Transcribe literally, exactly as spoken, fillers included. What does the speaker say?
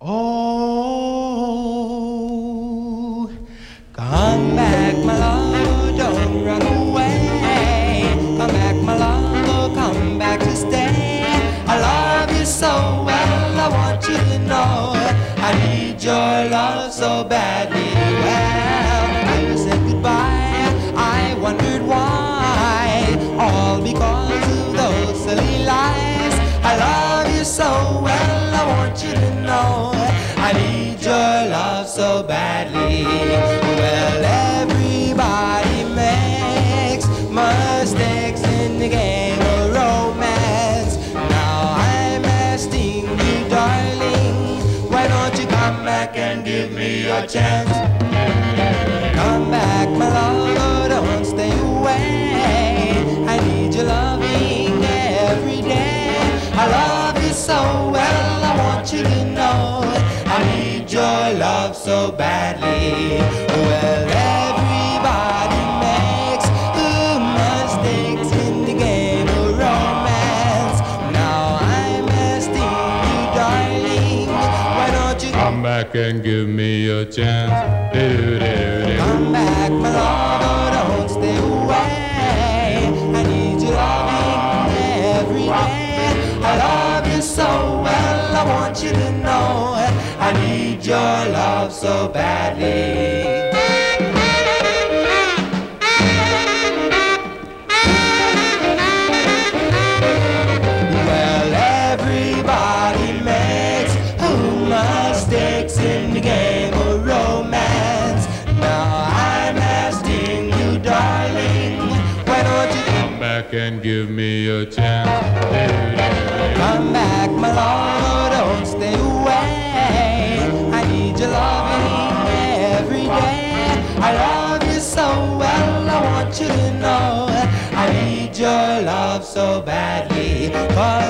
Oh, come back, my love, don't run away. Come back, my love, oh, come back to stay. I love you so well, I want you to know I need your love so badly. Well, when you said goodbye, I wondered why. All because of those silly lies. I love you so well, I want you to know I need your love so badly. Well, everybody makes mistakes in the game of romance. Now I'm asking you, darling, why don't you come back and give me your chance? Come back, my love, don't stay away. I need your loving every day. I love you so well, I want you to know I need your love so badly. Well, everybody makes uh, mistakes in the game of romance. Now I'm asking you, darling, why don't you come back and give me a chance? Do-do-do. Come back, my love, don't stay away. I need your loving every day. I love you so well, I want you to know I need your love so badly. Well, everybody makes oh, mistakes in the game of romance. Now I'm asking you, darling, why don't you come back and give me a chance? come back, my love, don't stay away. I need your loving every day. I love you so well, I want you to know I need your love so badly. 'Cause